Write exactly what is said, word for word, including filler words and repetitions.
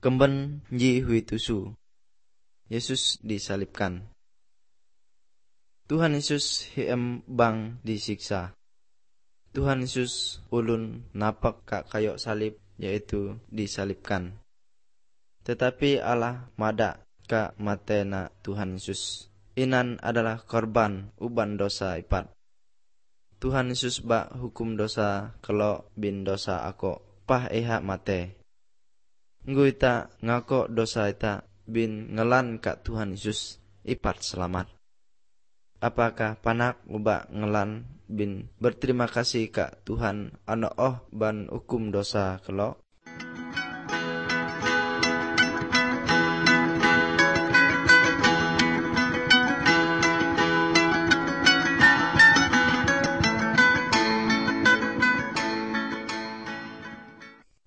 Kemben nji hui tusu. Yesus disalibkan. Tuhan Yesus hiem bang disiksa. Tuhan Yesus ulun napak kak kayu salib, yaitu disalibkan. Tetapi Allah mada ka matena Tuhan Yesus. Inan adalah korban uban dosa ipat. Tuhan Yesus bak hukum dosa kelo bin dosa ako pah eha mate. Nggu ita ngako dosa ita bin ngelan ka Tuhan Yesus ipat selamat. Apakah panak ubak ngelan bin berterima kasih ka Tuhan ano oh ban hukum dosa kelo?